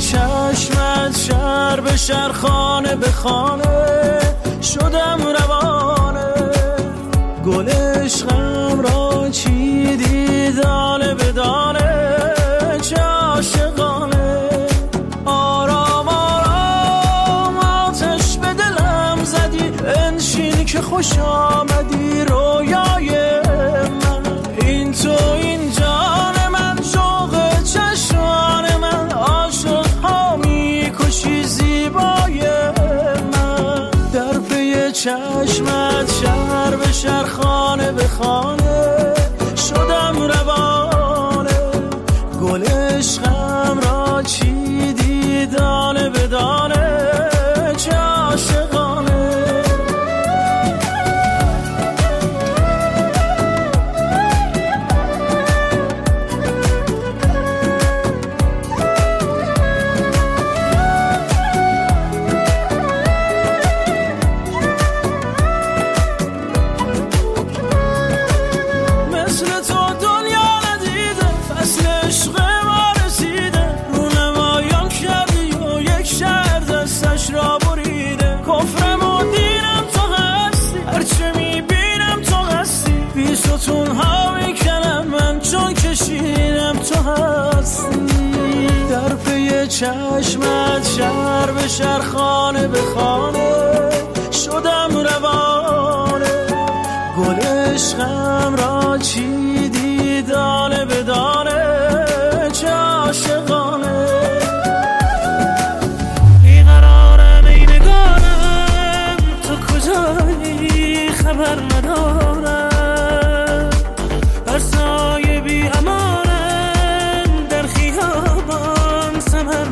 چشمت شهر به شهر خانه به خانه شدم روانه، گل عشقم را چیدی دانه به دانه، چه عاشقانه. آرام آرام آتش به دلم زدی، انشین که خوش آمدی رویای من. این تو این جان من، شوق چشمان من، عاشق ها میکشی زیبای من. در پی چشمت شهر به شهر خانه به خانه شدم روانه، گل عشقم را چیدی دانه به دانه، چه عاشقانه. در پی چشمت شهر به شهر خانه به خانه شدم روانه، گل عشقم را چیدی دانه به دانه، چه عاشقانه. بیقرارم ای نگارم، تو کجایی خبر ندارم، بر سایه بی امان سمر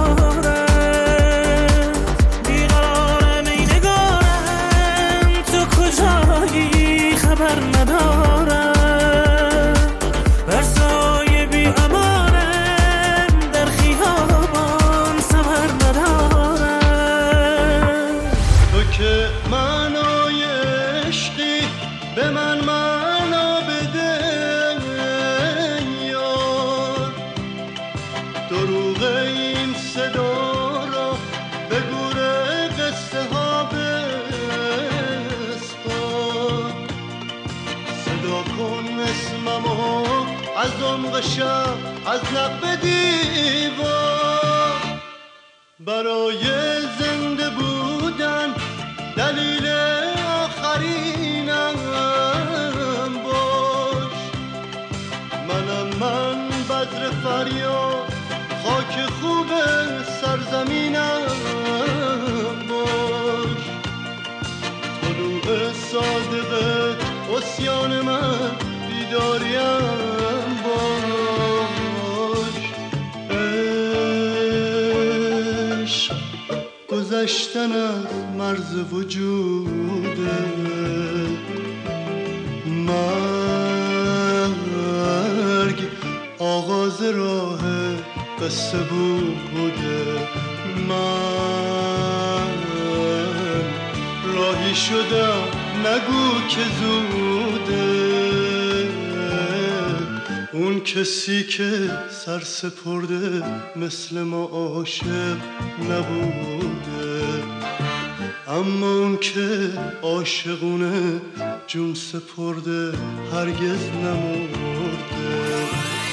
ندارم. بیقرارم ای نگارم، تو کجایی خبر ندارم، بر سایه بی امانم در خیابان سمر ندارم. تو که معنای عشقی به من معنا بده یار، دروغ این صدا را به گوره قصه ها بسپار. صدا کن اسممو از عمق شب، از لب دیوار. برای زنده بودن دلیل آخرینم باش. منم من بدر فریاد، خاک خوب سرزمینم باش. طلوع صادق عصیان من بیداریم باش. عشق گذشتن از مرز وجوده، مرگ آغاز راه قصه بوده. من راهی شدم نگو که زوده، اون کسی که سر سپرده مثل ما عاشق نبوده، اما اون که عاشقونه جون سپرده هرگز نمرده.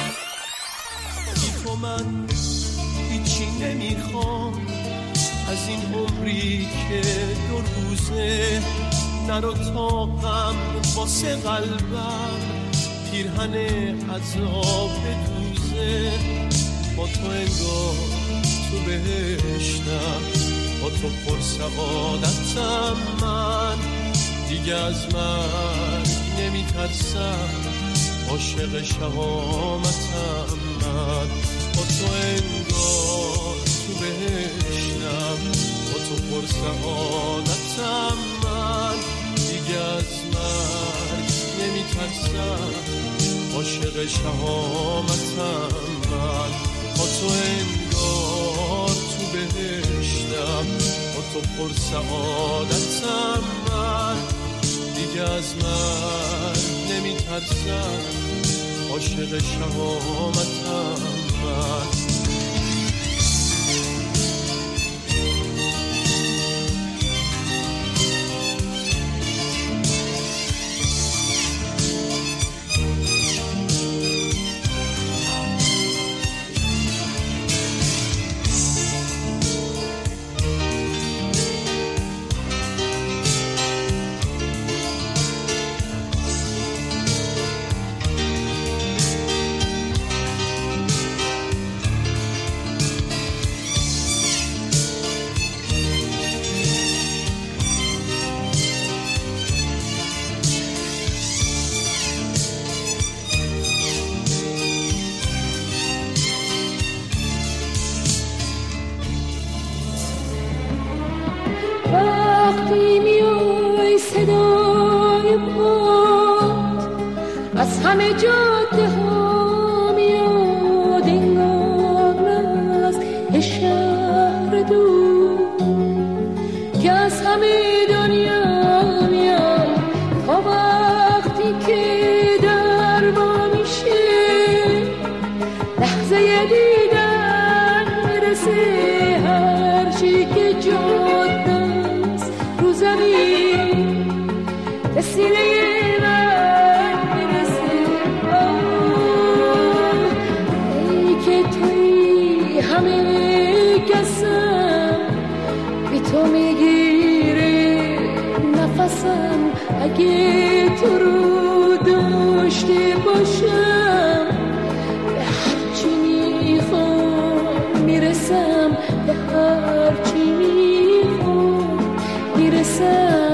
من هیچی نمیخوام از این عمری که دو روزه، نرو تا غم واسه قلبم پیرهن عذاب بدوزه. با تو انگار تو بهشتم، با تو پر سعادتم، من دیگه از من نمیترسم، عاشق شهامتم من. با تو انگار تو بهشتم، با تو پر سعادتم، من دیگه از من نمیترسم، عاشق شهامتم من. با تو انگار تو بهشتم، با تو پر سعادتم، من دیگه از من نمیترسم، عاشق شهامتم من. همه جاده ها میاد انگار از شهر دور که از همه دنیا میاد تا وقتی که در با میشه لحظه دیدن میرسه هرچی که جاده است رو زمین به سینه تو میگیره نفسم اگه تو رو داشته باشم به هرچی میخوام میرسم به هرچی میخوام میرسم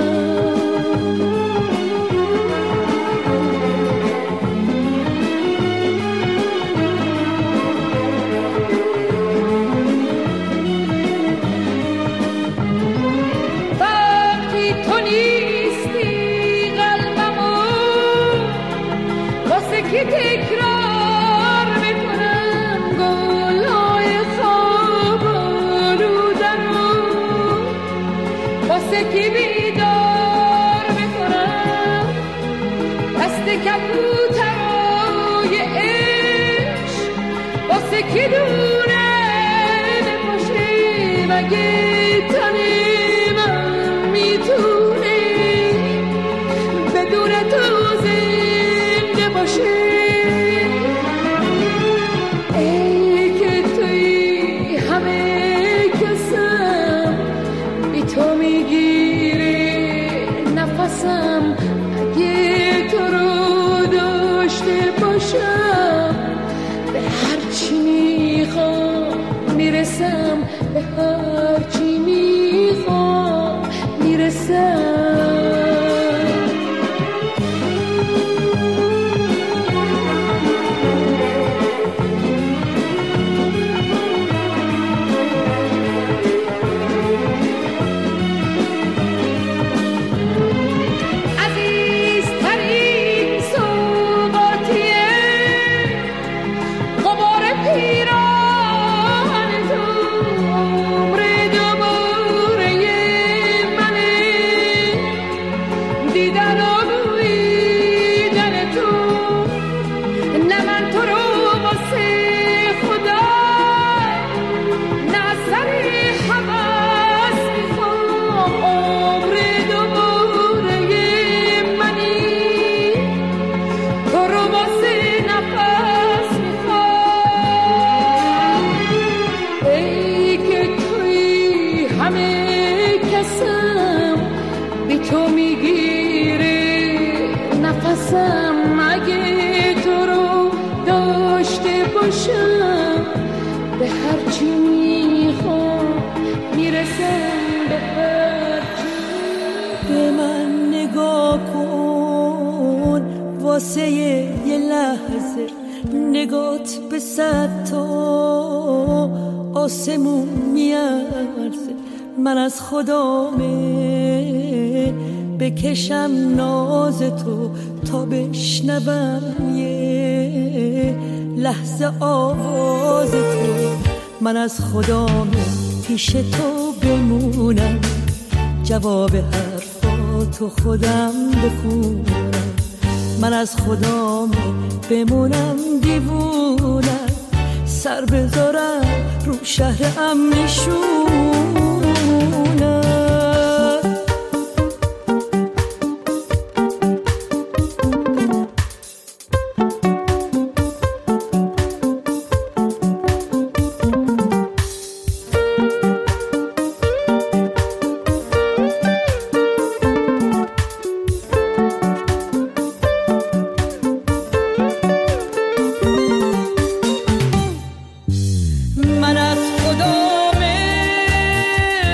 تکرار میکنم گلهای خواب رو درون واسه کی بیدار میکنم دست کبوترای عشق واسه کی دونه نباشه مگه تنی من میتونه بدون تو زنده باشه تو میگیره نفسم اگه تو رو داشته باشم به هرچی میخوام میرسم به هرچی میخوام میرسم تو میگیره نفسم اگه تو رو داشته باشم به هرچی میخوام میرسم به هرچی به من نگاه کن واسه یه لحظه نگات به 100 تا آسمون میارزه من از خدامه بکشم ناز تو تا بشنوم یه لحظه آواز تو من از خدامه پیش تو بمونم جواب حرفاتو خودم بخونم من از خدامه بمونم دیوونم سر بذارم رو شهر امنشونم من از خدامه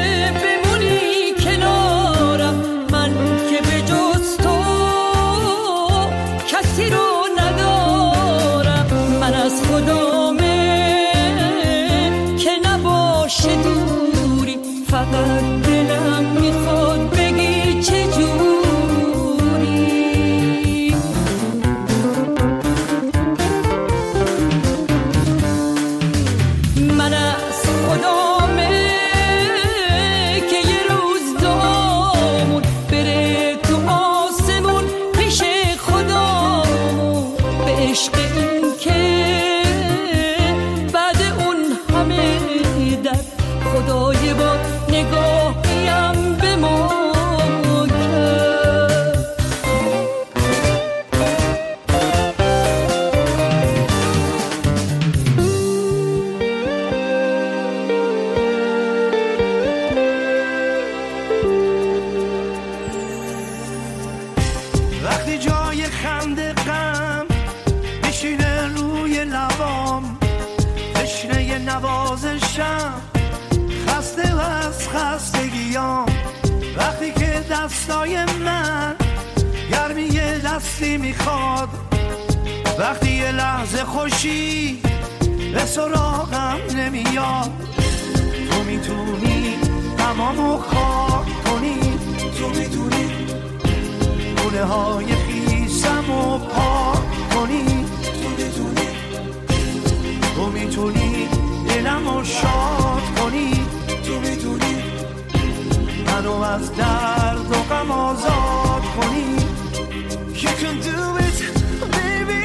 وقتی جای خنده غم میشینه روی لبام، تشنه نوازشم، خسته و از خستگیام. وقتی که دستای من گرمی دستی میخواد، وقتی یه لحظه خوشی به سراغم نمیاد، تو میتونی تمامو خاک کنی، تو میتونی گونه های خیسمو پاک کنی، تو میتونی، تو میتونی دلمو شاد کنی، تو میتونی منو از درد و غم آزاد کنی. You can do it, baby.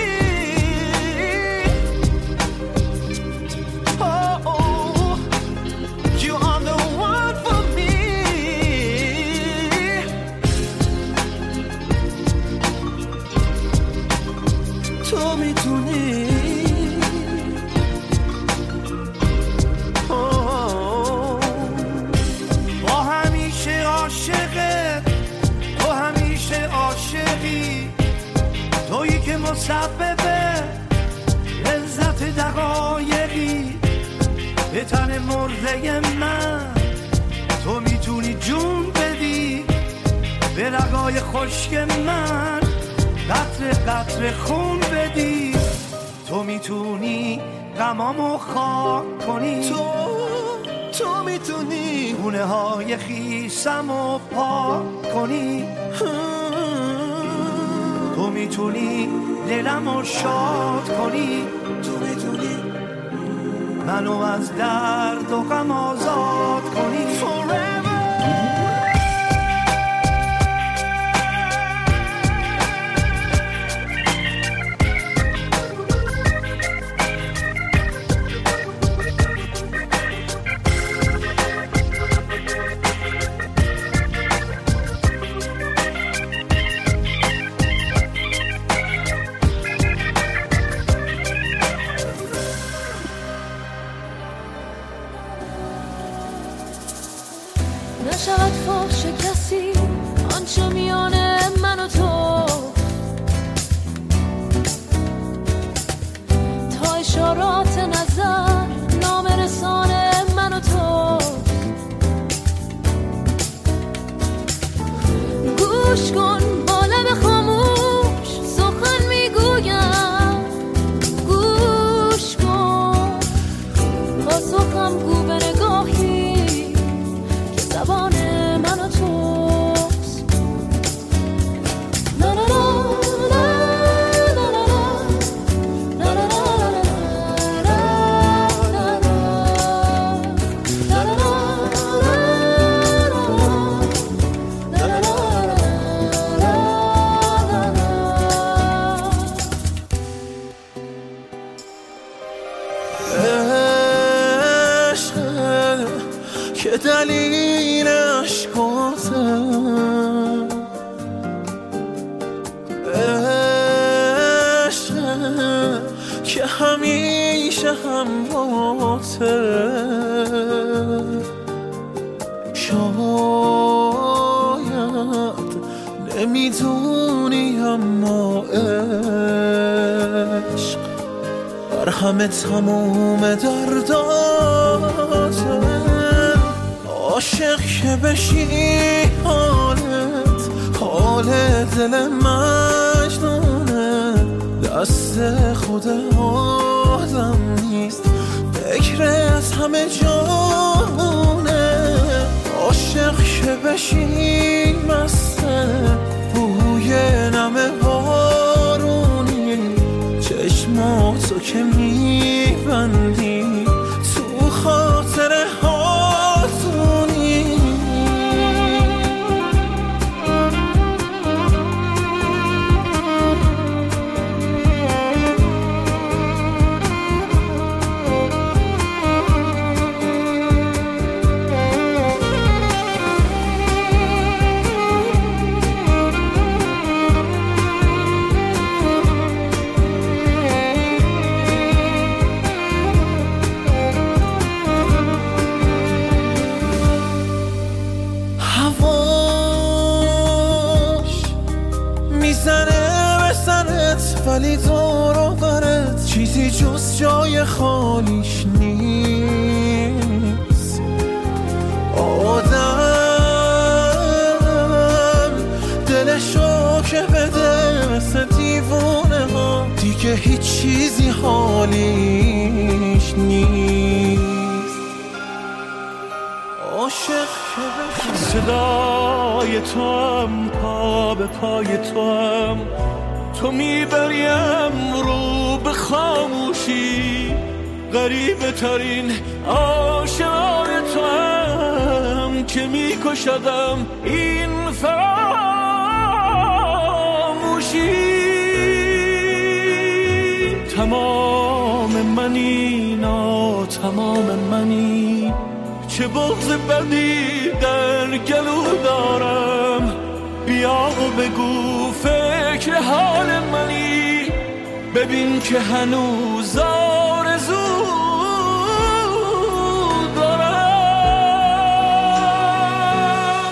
Oh, oh, you are the one for me. تو میتونی با همیشه عاشقت، تو همیشه عاشقی، تویی که مسببه لذت دقایقی به تن مرده من. تو میتونی جون بدی به رگای خشک من، قطره قطره خون بدی، تو میتونی غمامو خاک کنی، تو میتونی گونه های خیسمو پاک کنی، تو میتونی دلمو شاد کنی، تو میتونی منو از درد و غم آزاد کنی. Forever. نشود فاش کسی آنچه میان من و تو، تا اشارات نظر نامرسان من و تو. گوش کن با لب خاموش سخن میگویم، گوش کن پاسخم گو به نگاهی زبان من و توست. لا لا لا لا لا لا که دلیل عشقاته، عشقه که همیشه همراهته. شاید نمیدونی اما عشق بر همه تموم درداته. عاشق که بشی حالت حال دل مجنونه، دست خود آدم نیست فکر از همه جانونه. عاشق که بشی مسته بوی نم بارونی، چشماتو که میبندی تو خاطر هاتونی. میزنه به سرت ولی دور و برت چیزی جز جای خالیش نیست. آدم دلشو که بده مثل دیوونه ها دیگه هیچ چیزی حالیش نیست. عاشق که بشه صدای تو هم پا به پای تو هم تو میبریم رو به خاموشی غریبه ترین آشنای تو هم که میکشدم این فراموشی. تمام منی تمام منی چه بغض بدی در گلو دارم بیا و بگو فکر حال منی ببین که هنوز آرزو دارم.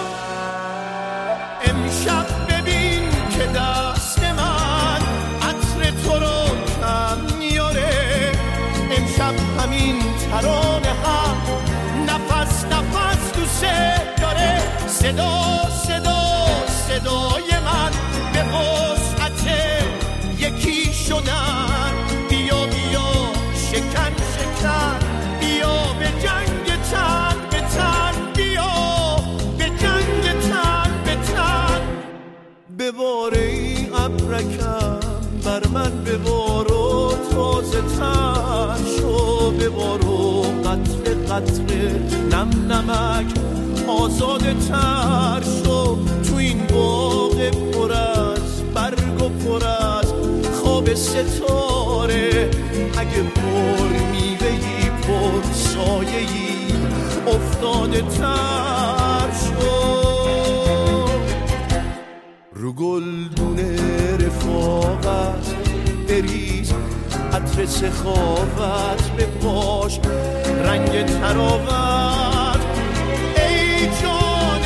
امشب ببین که دست من عطر تو رو کم میاره. امشب همین ترانه هم نفس نفس دوست داره. صدا صدا صدای من به وسعت یکی شدن. بیا بیا شکن شکن بیا به جنگ تن به تن بیا به جنگ تن به تن. بباره ای ابرکم بر من ببارو تازه تر شو ببارو قطره قطره نم نمک آزاده تر شو تو این باغ پر از برگ و پر از خواب ستاره. اگه پر میوهی پر سایه‌ای افتاده تر شو رو گلدونه رفاقت بریز عطر سخاوت به پاش رنگ تراوت. ای جان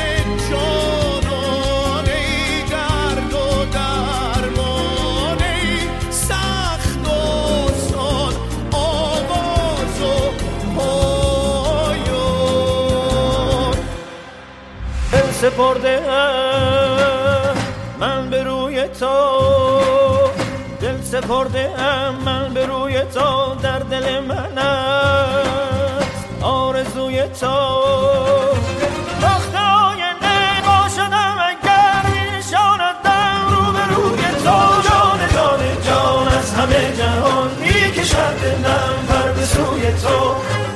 جانان ای درد و درمان ای سخت و سان آواز و پایان. دل سپرده من به روی تو دل سپرده من به روی تو در دل من است آرزوی تو. وقت آینده باشدم اگر میشاندم رو به روی تو. جان جان جان از همه جهان میکشد دلم پر به سوی تو.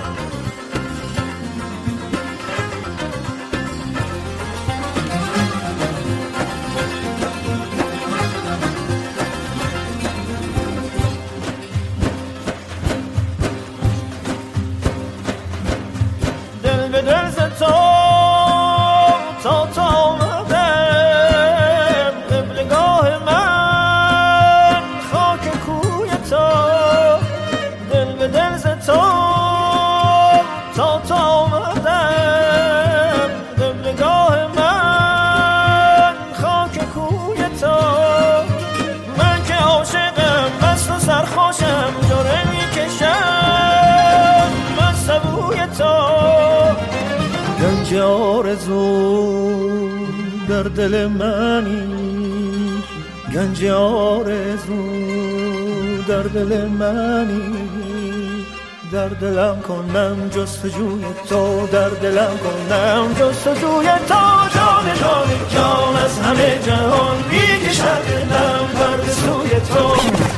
گنج آرزو در دل منی گنج آرزو در دل منی در دلم کنم جستجوی تو در دلم کنم جستجوی تو. جان جان جان از همه جهان میکشد دلم پر به سوی تو.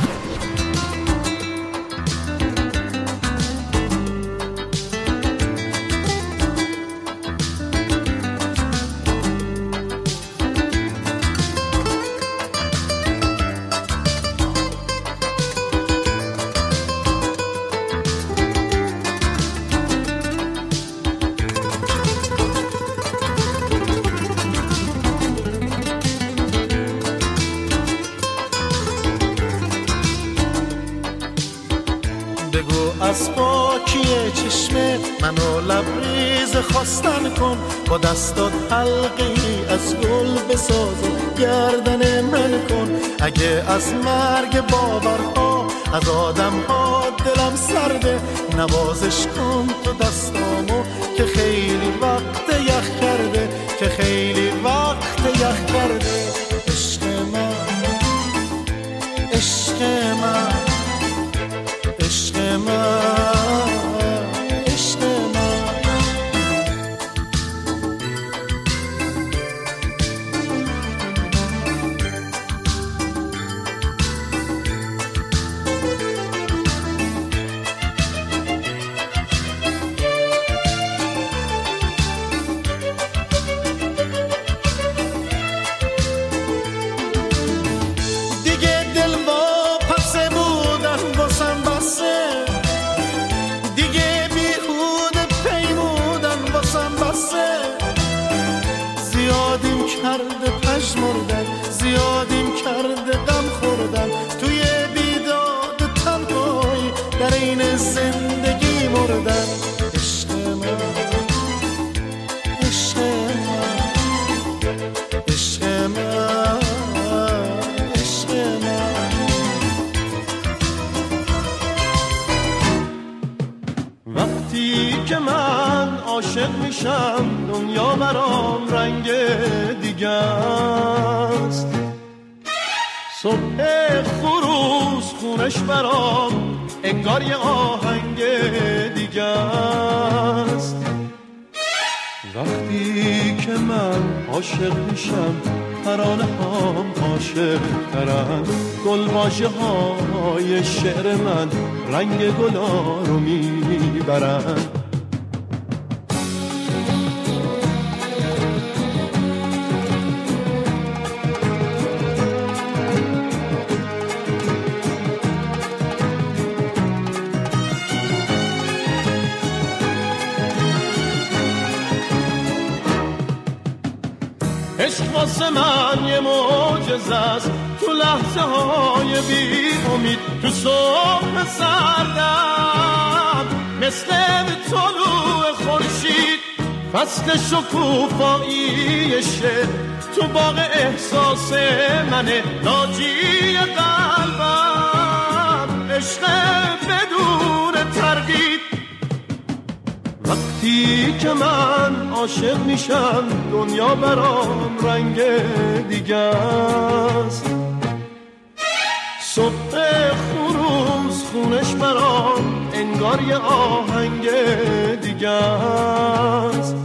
از پاکی چشمه منو لبریز خواستن کن با دستات حلقی از گل بساز گردن من کن. اگه از مرگ باورها از آدمها دلم سرده، نوازش کن تو دستامو که خیلی وقت یخ کرده، که خیلی وقت یخ کرده. عشق من عشق من عشق من عشق من. زیادیم کرده غم خوردن توی بیداد تنهایی در این زندگی مردن. عشق من عشق من عشق من عشق من. وقتی که من عاشق میشم دنیا برام رنگ دیگه است، صبح خروس خونش برام انگار یه آهنگ دیگه است. وقتی که من عاشق میشم ترانه هام عاشق ترن، گلواژه های شعر من رنگ گلا رو میبرن. عشق واسه من یه معجزه است، تو لحظه های بی امید، تو صبح سردم مثل طلوع خورشید، فصل شکوفایی شعر تو باغ احساس منه، ناجی قلبم عشق بدون تردید. وقتی که من عاشق میشم دنیا برام رنگ دیگه است، صبح خروس خونش برام انگار یه آهنگ دیگه است.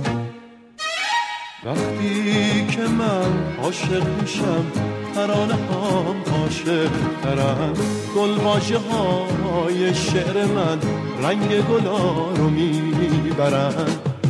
وقتی که من عاشق میشم ترانه هام عاشق ترن، گلواژه های شعر من رنگ گلا رو میبرن.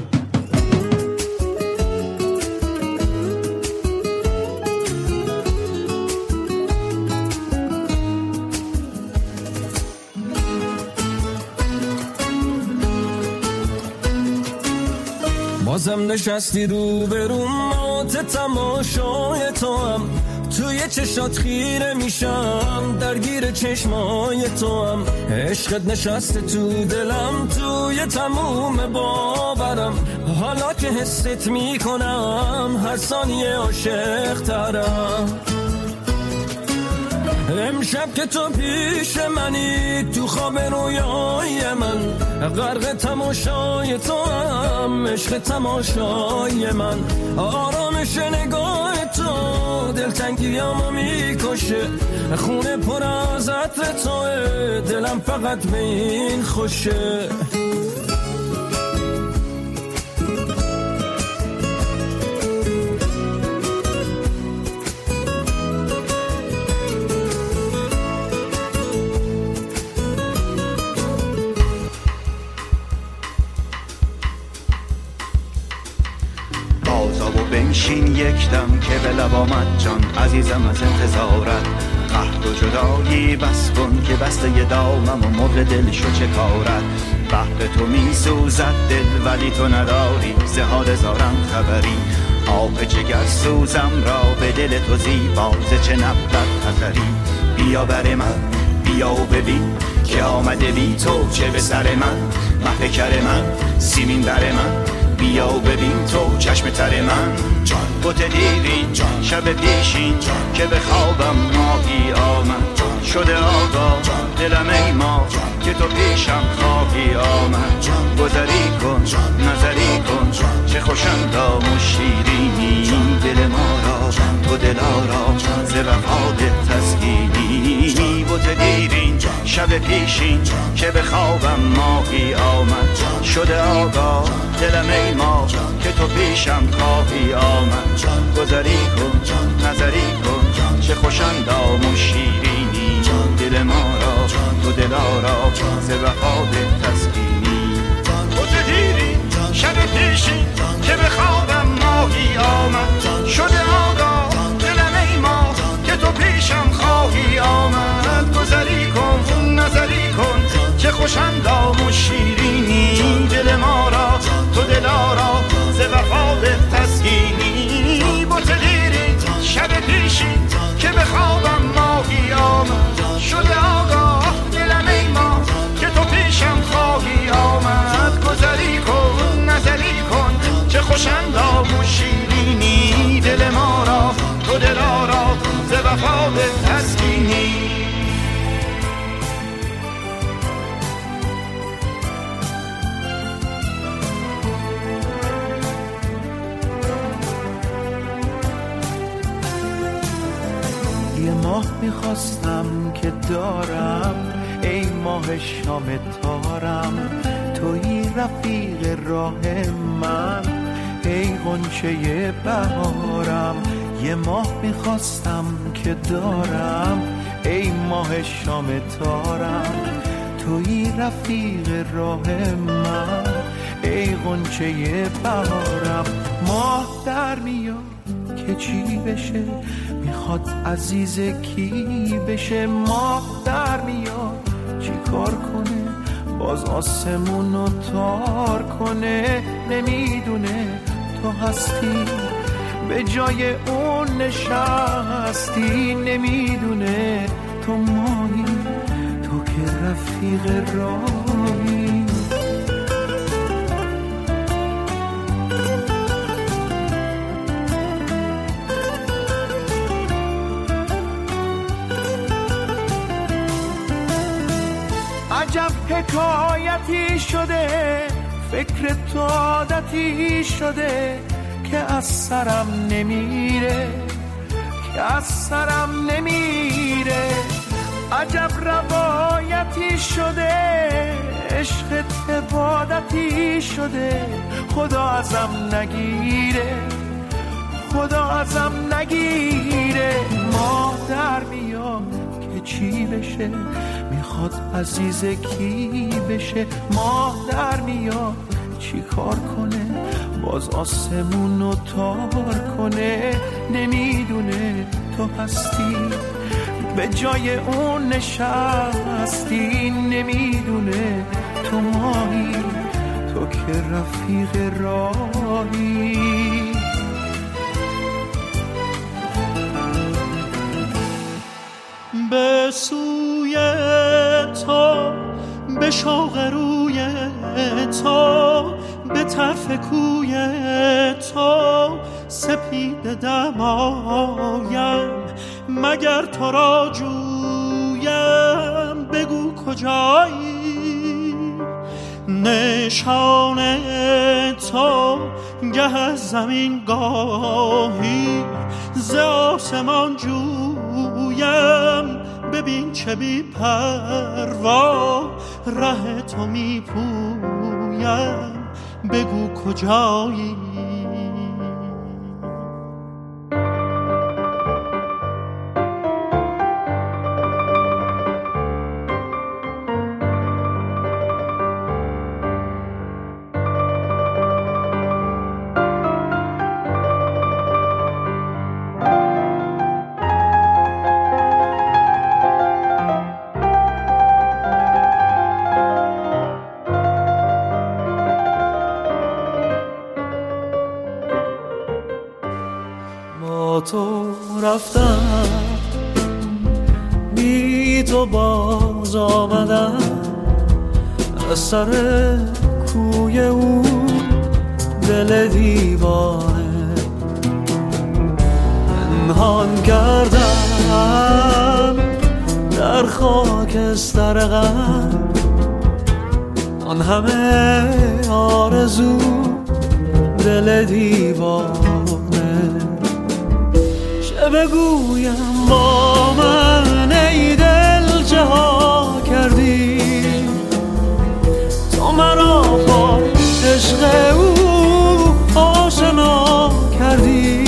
بازم نشستی رو به رو مات تماشای تو هم، توی چشات خیره میشم درگیر چشمای تو هم، عشقت نشسته تو دلم توی تموم باورم، حالا که حست میکنم هر ثانیه عاشق ترم. امشب که تو پیش منی تو خواب رویای من، غرق تماشای تو هم عشق تماشای من، آرامش نگاه تو دلتنگیامو میکشه، خونه پر از عطر توه دلم فقط به این خوشه. بنشین یک دم که به لب آمد جان عزیزم از انتظارت، قهر و جدایی بس کن که بسته ی دامم و مرغ دل شو چه کارت. بحر تو می سوزد دل ولی تو نداری ز حال زارم خبری، آب جگر سوزم را به دل تو زیبا ز چه نبرد نظری. بیا بر من بیا و ببین که آمده بی تو چه به سر من، مه کر من سیمین بر من، بیا ببین تو چشم تر من بوت دیرین شب پیشین که به خوابم ماهی آمد شده آقا دلم ای ما که تو پیشم خواهی آمد گذری کن نظری کن چه خوشندام و شیرینی دل ما را تو دلارا ز وفا تسکینی بوت دیرین شب پیشین که به خوابم ماهی آمد شده آقا دلم ای ما که تو پیشم خواهی آمد گذری کن نظری کن چه خوشندام و شیرینی دل ما را تو دلارا ز وفا تسکینی بوت دیرین شب پیشین که به خوابم ماهی آمد شده آقا دلم ای ما که تو پیشم خواهی آمد گذری کن نظری کن چه خوشندام و شیرینی دل ما را تو دلارا ز وفا تسکینی بوت دیرین شب پیشین که به خوابم ماهی آمد شده آقا دلم ای ما که تو پیشم خواهی آمد گذری کن نظری کن چه خوشندام و شیرینی دل ما را تو دلارا ز وفا تسکینی یه ماه میخواستم که دارم ای ماه شام تارم توی رفیق راه من ای غنچه بهارم یه ماه میخواستم که دارم ای ماه شام تارم توی رفیق راه من ای غنچه بهارم ماه در میاد که چی بشه میخواد عزیز کی بشه ماه در میاد چی کار کنه باز آسمونو تار کنه نمیدونه تو هستی به جای اون نشستی نمیدونه تو ماهی تو که رفیق راهی عجب حکایتی شده فکر تو عادتی شده که از سرم نمیره که از سرم نمیره عجب روایتی شده عشقت عبادتی شده خدا ازم نگیره خدا ازم نگیره ماه در میاد که چی بشه میخواد عزیز کی بشه ماه در میاد چی کار کنه باز آسمونو تار کنه نمیدونه تو هستی به جای اون نشستی نمیدونه تو ماهی تو که رفیق راهی به سوی تو به شوق روی تو به طرف کوی تو سپید دمایم مگر تو را جویم بگو کجایی نشان تو گه از زمین گاهی ز آسمان جویم ببین چه بی پروا ره تو می پویم بگو کجایی تو رفتم بی تو باز آمدم از سر کوی او دل دیوانه پنهان کردم در خاکستر غم آن همه آرزو دل دیوانه چه بگویم با من ای دل چه ها کردی تو مرا با عشق او آشنا کردی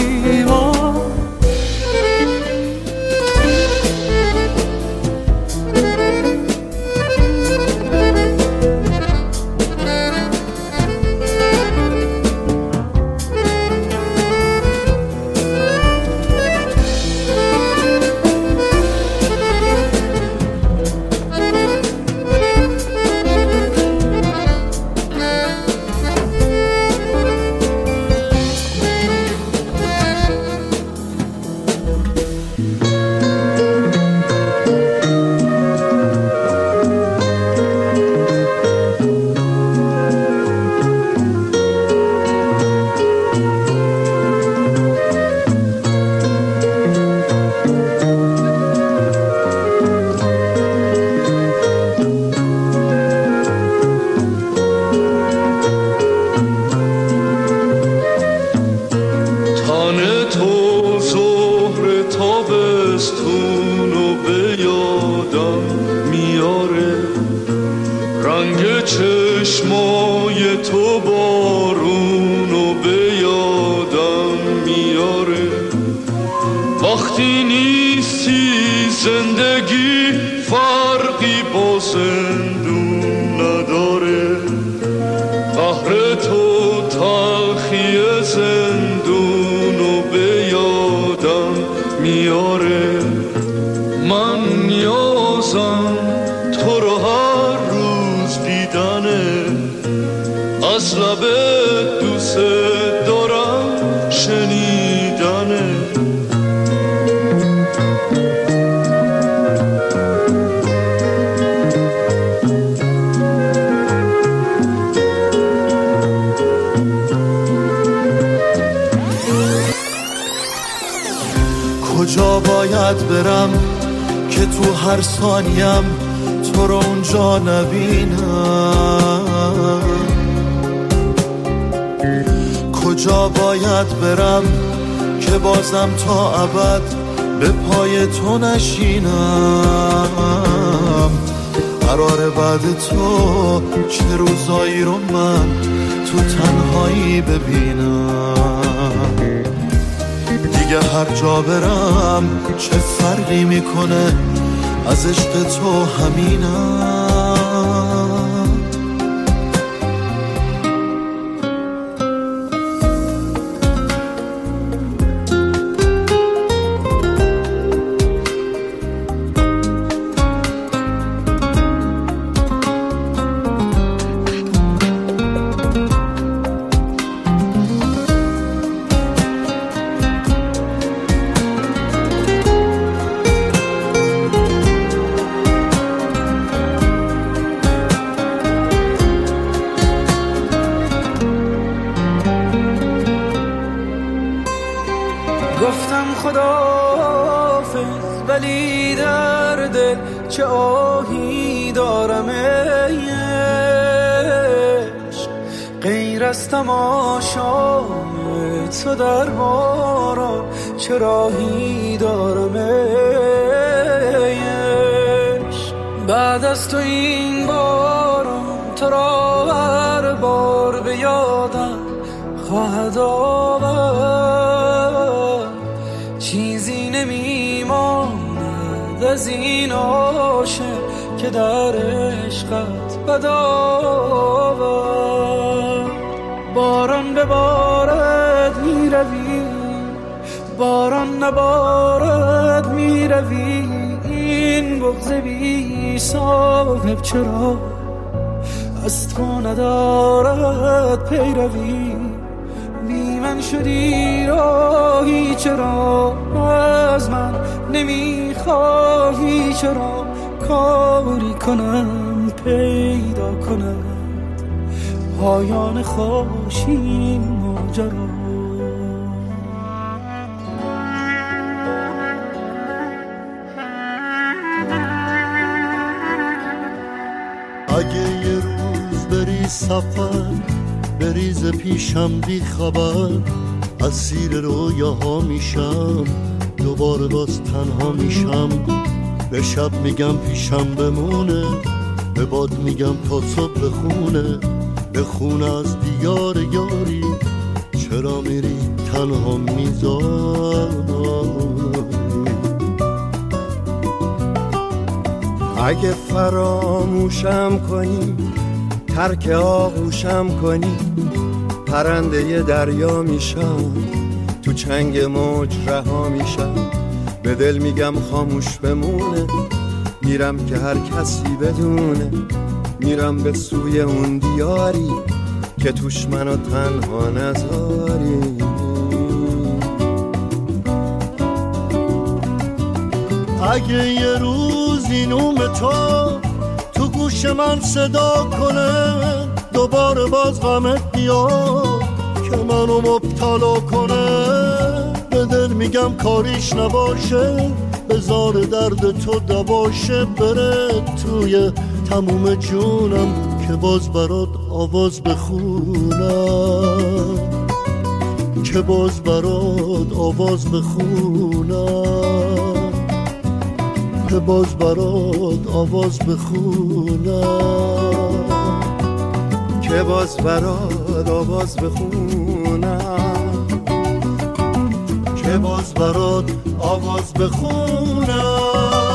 کجا باید برم که تو هر ثانیم تو رو اونجا نبینم کجا باید برم که بازم تا ابد به پای تو نشینم قراره بعد تو چه روزایی رو من تو تنهایی ببینم دیگه هر جا برم چه فرقی میکنه از عشق تو همینم گفتم خداحافظ ولی در دل چه آهی دارم عشق غیر از تماشای تو در باران چه راهی دارم عشق بعد از تو این باران تو را هر بار به یادم خواهد آورد چیزی نمیماند از این عاشق که در عشقت بدآورد باران ببارد میروی باران نبارد میروی این بغض بی صاحب چرا از تو ندارد پیروی بی من شدی راهی چرا از من نمیخواهی چرا کاری کنم پیدا کنم پایان خوش این ماجرا. اگه یه روز بری سفر بریز پیشم بی خبر، اسیر رویاها میشم دوباره باز تنها میشم. به شب میگم پیشم بمونه، به باد میگم تا صبح بخونه، بخونه از دیار یاری چرا میری تنها میذاری. اگه فراموشم کنی ترک آغوشم کنی، پرنده دریا میشم تو چنگ موج رها میشم. به دل میگم خاموش بمونه، میرم که هر کسی بدونه، میرم به سوی اون دیاری که توش منو تنها نذاری. اگه یه روز این نوم تو گوش من صدا کنه، دوباره باز غمت بیاد که منو مبتلا کنه، به دل میگم کاریش نباشه، بذار درد تو دباشه، بره توی تموم جونم که باز برات آواز بخونم، که باز برات آواز بخونم، که باز برات آواز بخونم، که باز برات آواز بخونم، که باز برات آواز بخونم.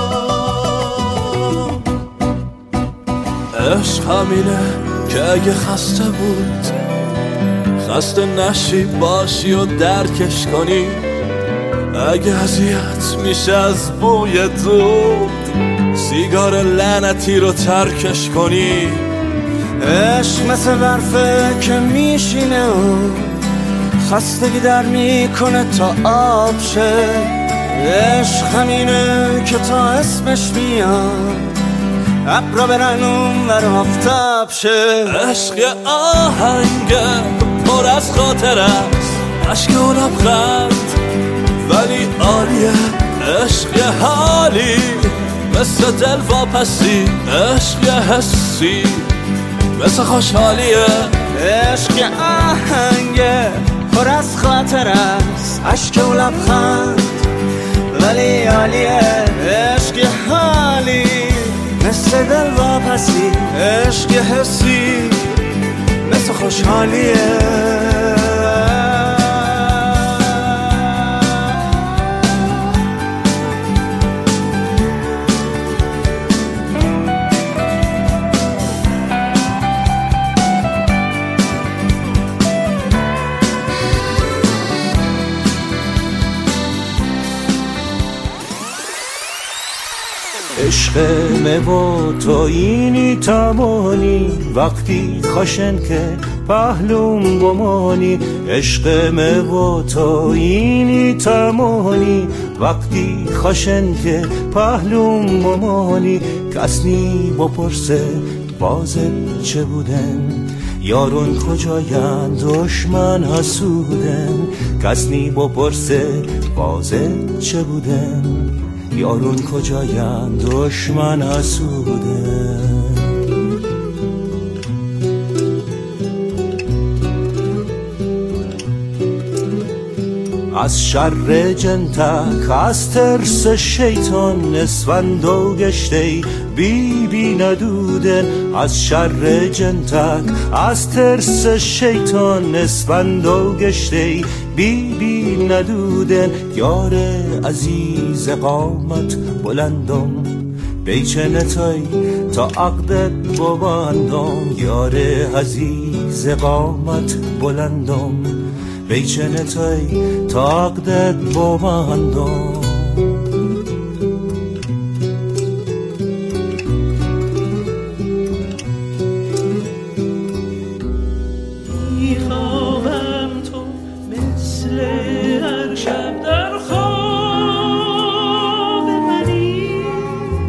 عشق همینه که اگه خسته بود خسته نشی باشی و درکش کنی، اگه اذیت میشه از بوی دود سیگار لعنتی رو ترکش کنی. عشق مثل برفه که میشینه و خستگی در میکنه تا آب شه. عشق همینه که تا اسمش میاد ابرا برن اون ور آفتاب شه. عشق یه آهنگه پر از خاطر است، عشق و لبخند ولی عالیه. عشق یه حالی مثل دل واپسی، عشق یه حسی مثل خوشحالیه. عشق یه آهنگه پر از خاطر است، عشق و لبخند ولی عالیه. عشق یه حالی مثل دل واپسی، عشق یه حسی مثل خوشحالیه. عشق و تو اینی تمانی وقتی خشن که پهلوم بمانی. عشق و تو اینی تمانی وقتی خشن که پهلوم بمانی. کس نی بپرسه بازت چه بودن، یارون کجاین دشمن حسودن. کس نی بپرسه بازت چه بودن، یارون کجاین دشمن حسوده. از شر جنتک از ترس شیطان اسفند و گشته بی ندودن. از شر جنتک از ترس شیطان اسفند و گشته بی ندودن. یار عزیز قامت بلندم بیچنتای تا عقدت ببندم. یار عزیز قامت بلندم بیچنتای تا عقدت ببندم.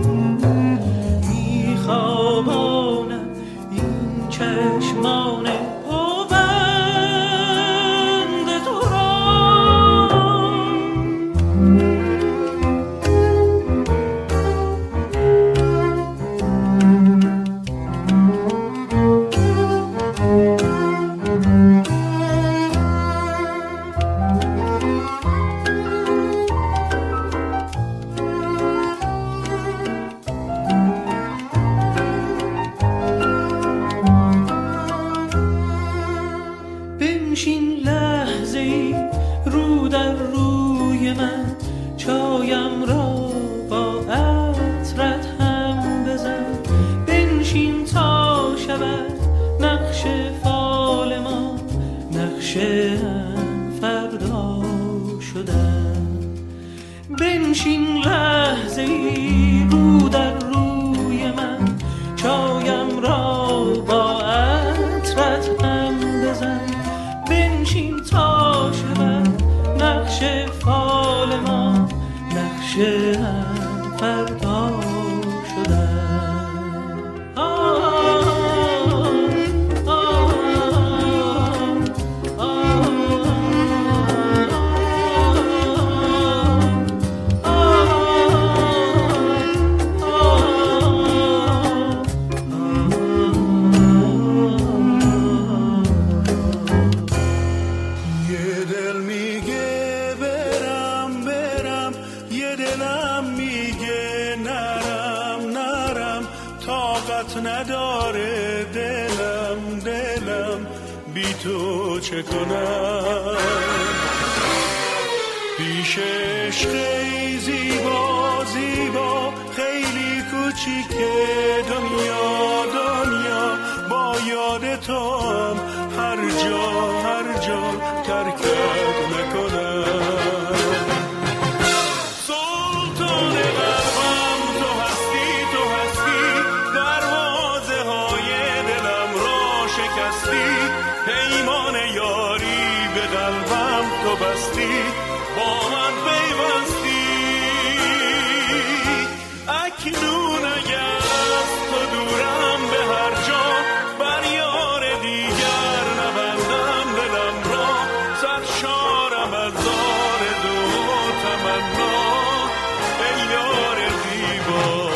چشمان چایم را با عطرت هم بزن، بنشین تا شود نقش فال ما، نقشه فردا شدن. بنشین لحظه ای رو در روی من، چایم را با عطرت هم بزن، بنشین تا شود نقش فال ما، نقشه فردا شدن. نداره دلم بی تو چه کنم، پیش عشقی زیبا زیبا خیلی کوچیکه دنیا با یاد تو هم هر جا ترکت نکنم. سلطان قلبم تو هستی، دروازه های دلم را شکستی، پیمان یاری به قلبم تو بستی، با من پیوستی. اکنون اگر از تو دورم به هر جا، بر یار دیگر نبندم دلم را، سرشارم از آرزو و تمنا ای یار زیبا.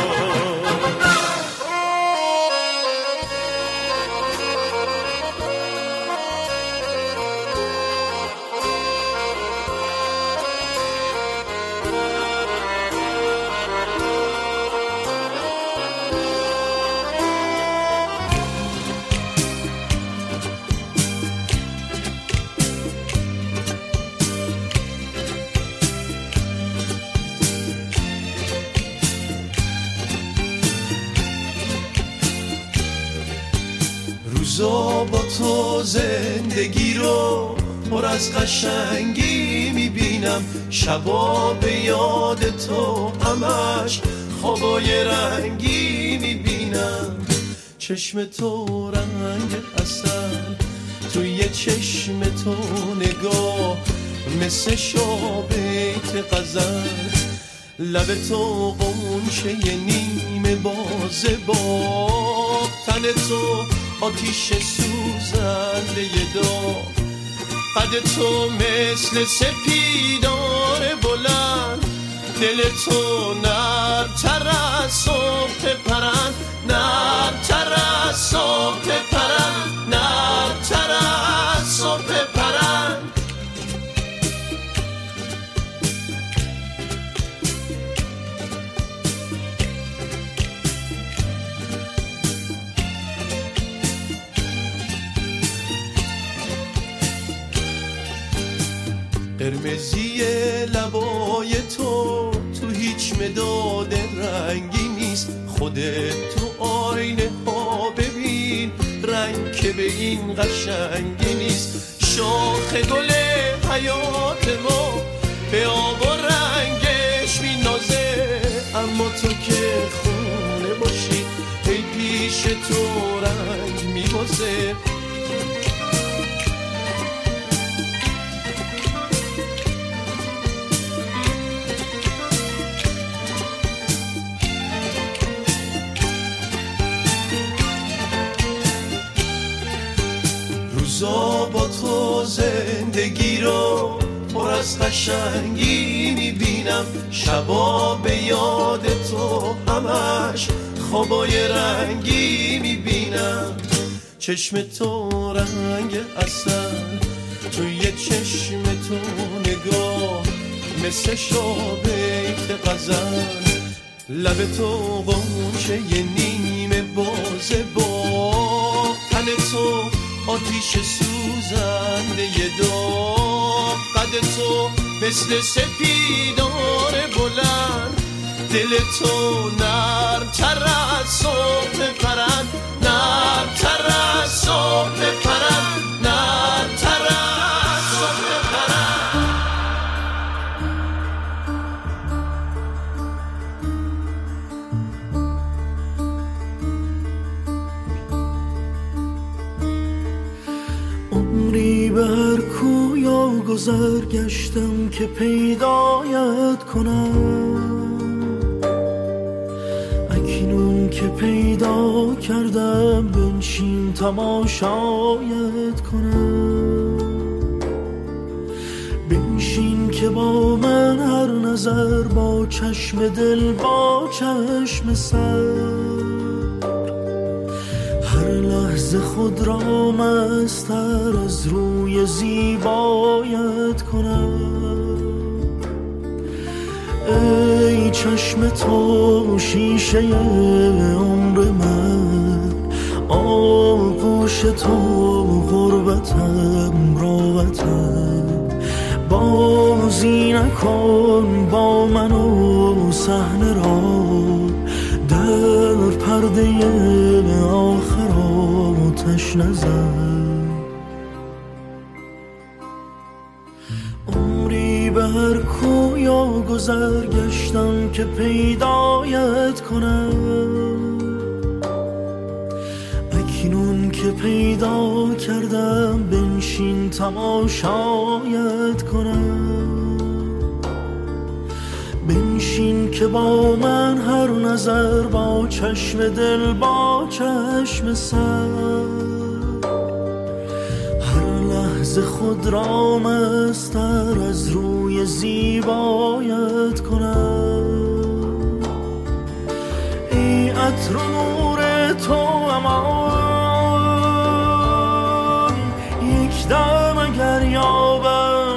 روزا با تو زندگی رو پر از قشنگی میبینم، شبا به یاد تو همش خوابای رنگی میبینم. چشم تو رنگ عسل، توی چشم تو نگاه مثل شابیت غزل، لب تو قنچه نیمه بازه با تن تو آتیش سوزنده داغ، قد تو مثل سپیدار بلند، دل تو نرم‌تر از صبح پرند، نرم‌تر از صبح پرند، نرم‌تر از صبح پرند. قرمزی لبای تو هیچ مداد رنگی نیست، خودت تو آینه ها ببین رنگ که به این قشنگی نیست. شاخ گل حیات ما به آب و رنگش مینازه، اما تو که خونه باشی ای پیش تو رنگ میبازه. روزا با تو زندگی رو پر از قشنگی میبینم، شبا به یاد تو همش خوابای رنگی میبینم. چشم تو رنگ عسل، توی چشم تو نگاه مثل شابیت غزل، لب تو قنچه نیمه بازه با تن تو آتیش سوزنده داغ، قد تو مثل سپیدار بلند، دل تو نرم‌تر از صبح پرند، نرم‌تر از صبح پرند، نرم‌تر از صبح پرند. عمری بر کویا گذر گشتم که پیدایت کنم، اکنون که پیدا کردم بنشین تماشایت کنم. بنشین که با من هر نظر، با چشم دل با چشم سر، هر لحظه خود را مستر از روی زیبایت کنم. ای چشم تو شیشه عمر من، آغوش تو غربتم راوتم. بازی نکن با من و صحنه را، در پرده آخر آتش نزن. عمری بر کویا گذر گشتم که پیدایت کنم، اکنون که پیدا کردم بنشین تماشایت کنم. بنشین که با من هر نظر، با چشم دل با چشم سر، هر لحظه خود را مستر از روی زیبایت کنم. ای عطر و نور تو امان، یک دم اگر یابم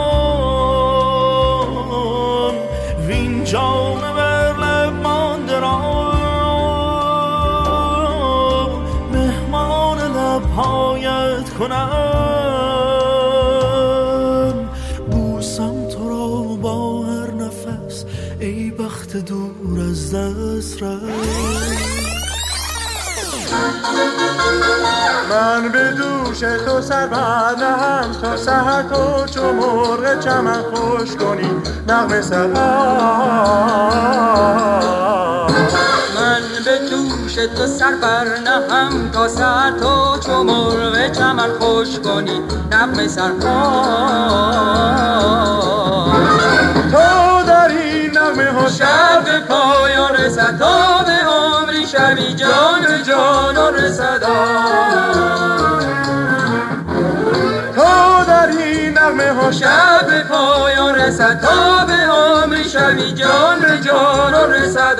امان، وین جام بر لب مانده را مهمان لبهایت کنم. بوسم تو را با هر نفس، ای بخت دور از دست رفت. من به دوش تو سر برنهم تا سحر، تو چو مرغ چمن خوش کنی نغمه سحر. من به دوش تو سر برنهم تا سحر، تو چو مرغ چمن خوش کنی نغمه سحر. تو در این نغمه ها شب به پایان رسد، تا به عمری شبی جان به جان رسد. تو در این نغمه ها شب به پایان رسد، تا به عمری شبی جان به جان رسد.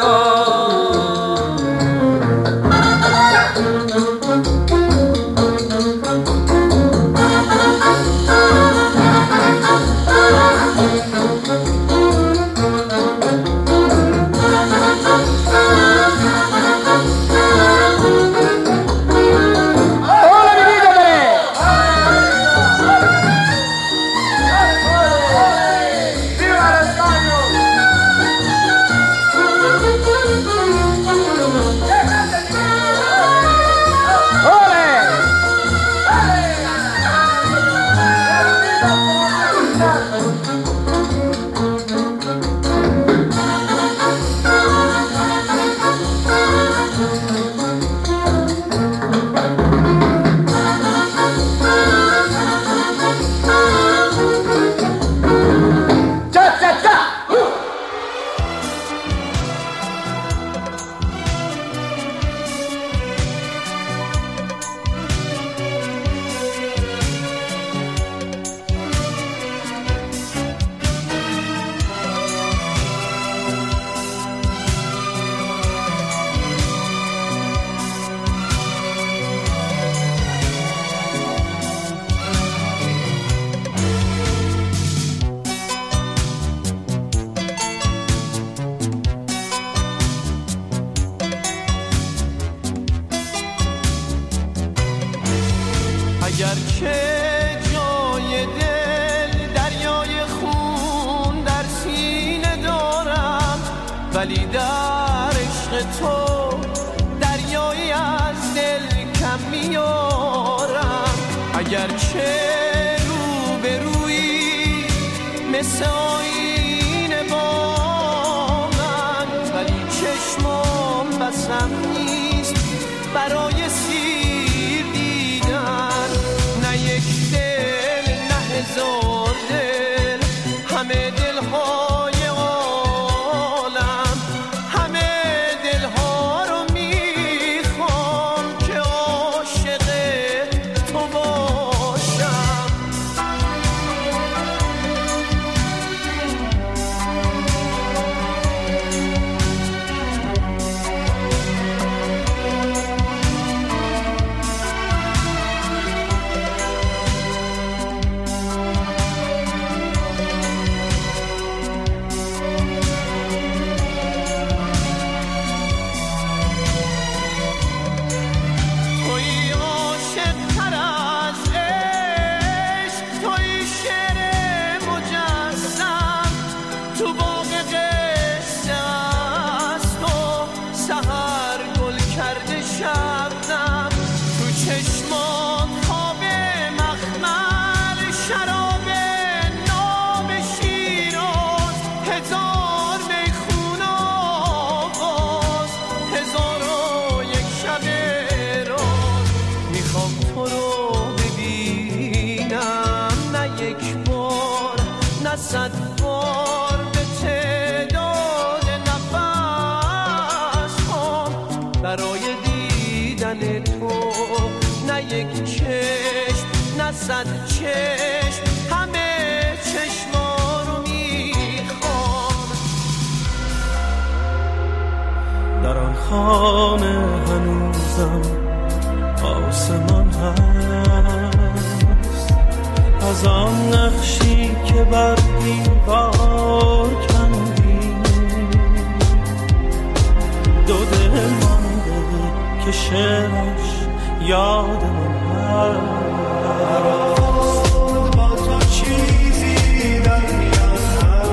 اگر که جای دل دریای خون در سینه دارم، ولی در عشق تو دریایی از دل کم میارم. اگر که روبرویی مثل آینه با من، ولی چشمام بسم نیست برای سیر دیدن. نه یک دل نه هزار دل، همه دلهای عالم، همه دلها رو میخوام که عاشق تو باشم. صد بار به تعداد نفس هم برای دیدن تو، نه یک چشم نه صد چشم، همه چشما رو میخوام. در آن خانه هنوزم آسمان هست، از آن نقشی که بر دیوار کندی، دو دل مانده که شعرش یاد من هست. با تو چیزی در میان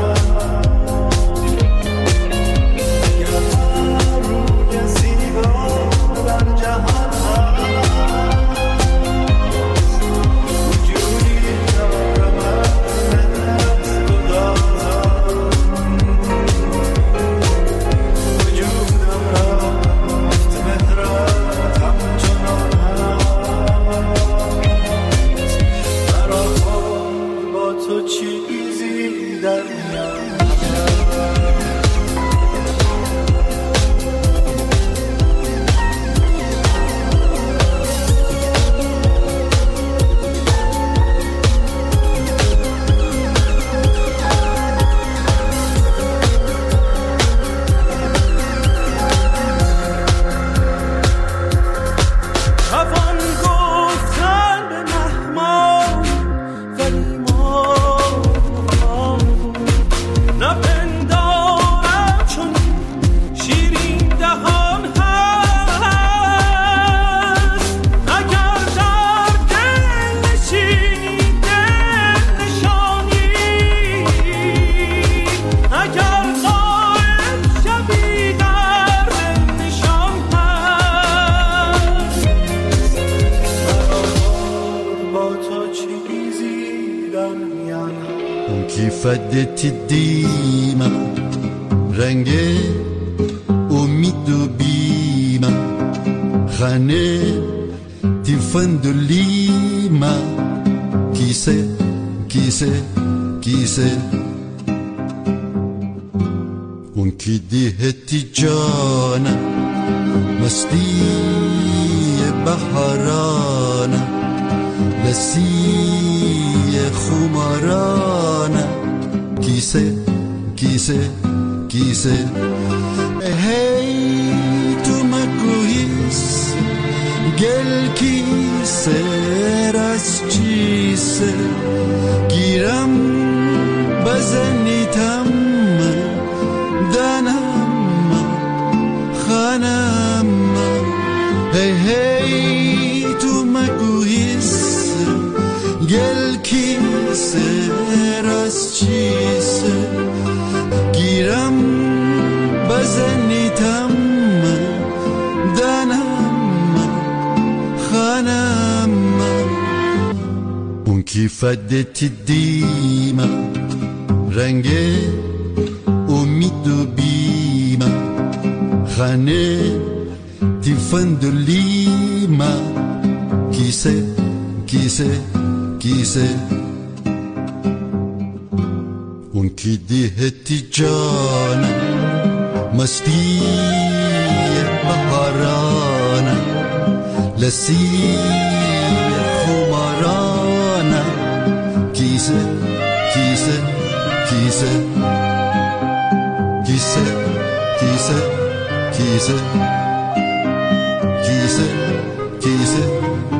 اگر هر روی زیبا در جهان فدت دیمم رنگ امید و بیمم خانه تفندلیمم کیسه کیسه کیسه اون کی دیهتی جانم مستی بحرانم لسی خمارانه کیسه کیسه کیسه هی تو مکویس گل کیسه راست چیسه گیرم بزنیتم دانم خانم هی تو مکویس Ti faddetti dima رنگ امید و بیمه خانه تفندلیمه کیسه کیسه کیسه اون کی دیهتی جانه مستی بهارانه لسی خمارانه کیسه کیسه کیسه کیسه کیسه کیسه کیسه کیسه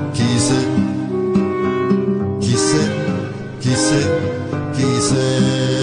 کیسه کیسه کیسه کیسه